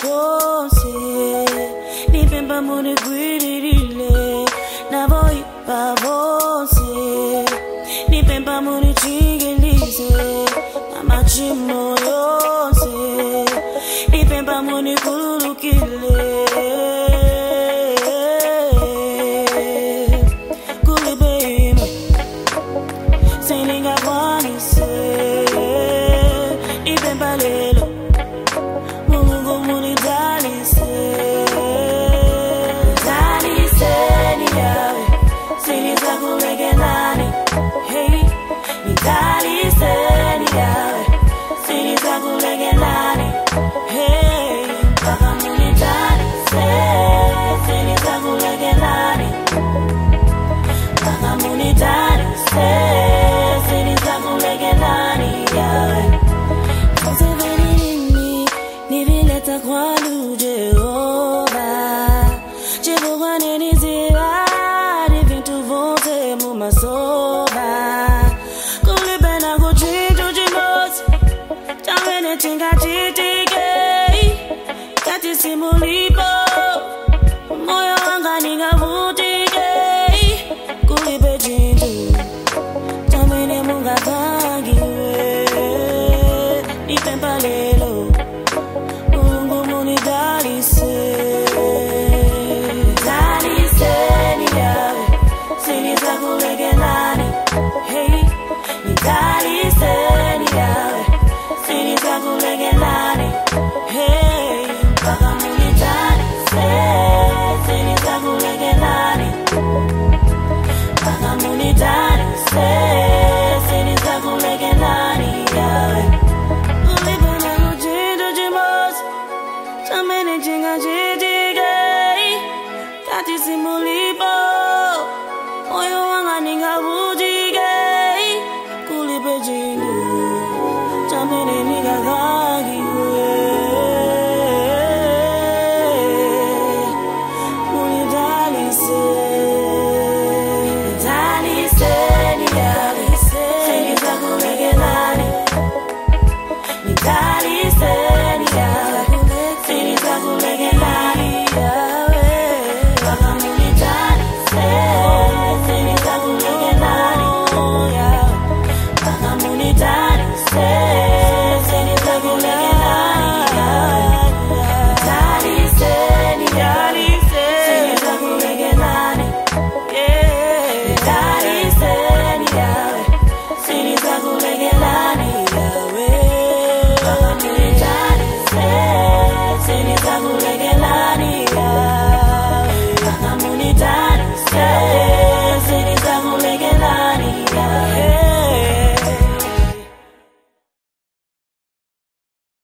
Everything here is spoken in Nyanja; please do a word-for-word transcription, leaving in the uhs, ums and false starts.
pose nipemba mune gwiririle na voi pavose nipemba mune chingelize mama chimo yose nipemba mune kulukile kulibema seninga vanise nipemba lelo mungu muni dalise dalise ni yawe siniza kulege nani hey ni dalise ni yawe siniza kulege nani hey baka muni dalise siniza kulege nani baka muni dalise siniza kulege nani yawe nivileta kwanu Jehova Jehova nenizira Nivintu vote mumasoba Kulibena kuchitu jimosi Chamene chinga chitike Kati simulipo Moyo wanga ningavutike Kulibe chintu Chamene munga kangiwe Nipemba lelo Mungu muni dalise Dalise ni yawe Siniza kulege nani Hey ni dalise ni yawe Siniza kulege nani Hey baka muni dalise Siniza kulege nani Baka muni dalise Siniza kulege nani yawe Chamene chinga chitike Kati simulipo Moyo wanga ninga